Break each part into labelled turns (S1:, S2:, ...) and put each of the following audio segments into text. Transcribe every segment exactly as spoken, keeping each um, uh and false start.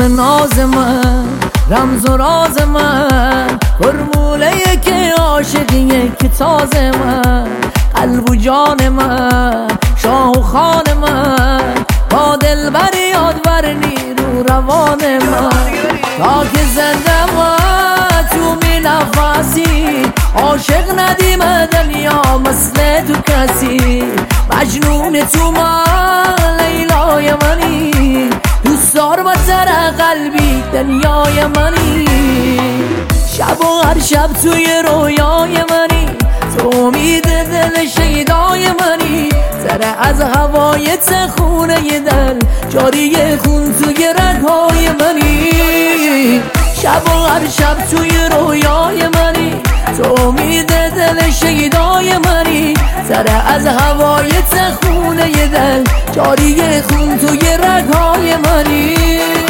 S1: ناز من، رمز و راز من، فرموله که عاشقیه که تازه من، قلب و جان من، شاه و خان من، با دلبر یادبر نیرو روان من، تا که زنده من تو می نفسی، عاشق ندیم دنیا مثل تو کسی، مجنون تو من لیلای منی، دوست دار با سر قلبی دنیای منی، شب و هر شب توی رویای منی، تو امید دل شیدای منی، سر از هوای خونه دل جاری خون توی رگهای منی، شب و هر شب توی رویای منی، تو امید دل شیدای منی، سر از هوای خونه دل جاری خون توی رگهای منی،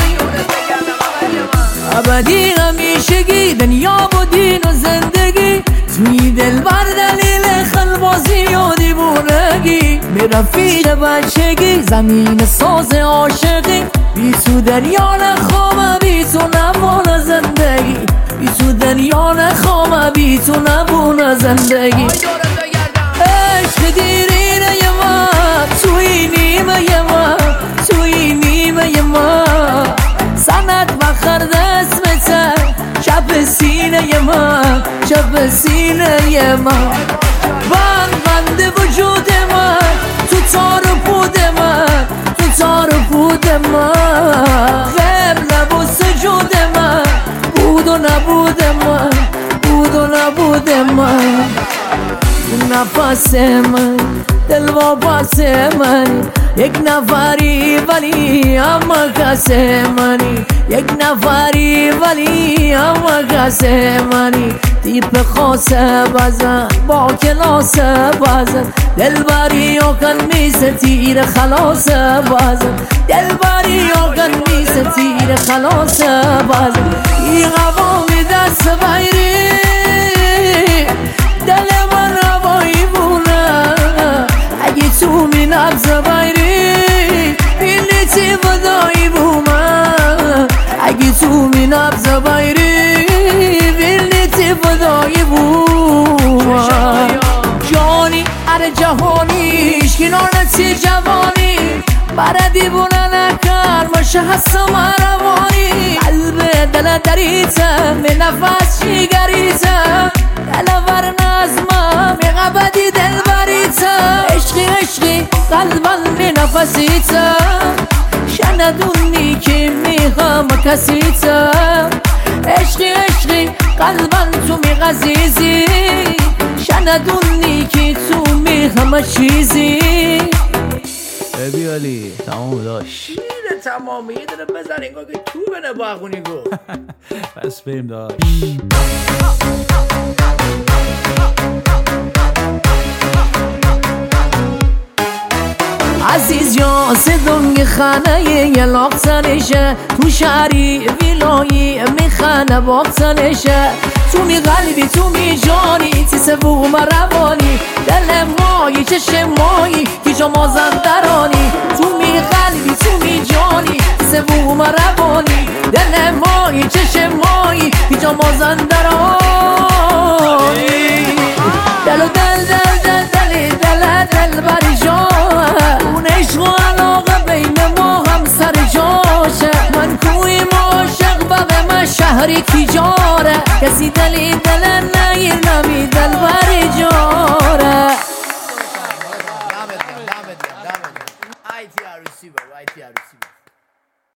S1: ابدی همیشگی دنیا و دین و زندگی، توی دل بر دلیل خلبازی و دیوونگی، می رفیق بچگی زمین ساز عاشقی، بی تو دریا نخوام بی تو نبونه زندگی، بی تو دریا نخوام بی تو نبونه زندگی، عشق دیرینه من توی نیمه من، توی نیمه من، سند بخرد اسمته چپ سینه من، چپ سینه من، بند بند وجود من، تو تار و پود من، تو تار و پود من، قبل و سجود من، بود و نبود من، بود و نبود من، نفس من دل واپس منی، یک نفری ولی اما کس منی، یک نفری ولی اما کس منی، تیپ خاص بزن با کلاس بزن، دلبری و کن میسه تیر خلاص بزن، دلبری و کن میسه تیر خلاص بزن، این قوامی دست بیری دل من هوایی بونه، اگه تو می نبز بیری بیلیتی فدایی بومه، اگه تو می نبز بیری بیلیتی فدایی بومه، جانی ار جهانیش کنار نتی جوانی، برا دیوونه نکن باشه حس مروانی، قلب دل دریته می نفس شیگریته، دلور نظمم یه قبدی دل بریته، عشقی عشقی قلبم می نفسیته، شندونی که میخوام کسیته، عشقی عشقی قلبم تو می غزیزی، شندونی که تو میخوام چیزی،
S2: ابی علی تمام داشت
S3: شیره تمامی یه داره بزن اینگاه که تو بنه باخونی گو
S2: پس بریم داشت.
S1: عزیز یا صدنگ خانه یه لاغتنشه، تو شهری ویلایی میخانه باختنشه، تو می قلبی تو می جانی تی سبوم روانی، دل مایی چشم مایی که جا مازندرانی، تو می قلبی تو می جانی تی سبوم روانی، دل مایی چشم مایی که جا مازندرانی، دل و دل دل دل دل دل دل بری جان، اون عشق و علاقه بین ما هم سر جاشه، من کوی ما عاشق و به من شهری تجاره، کسی دلی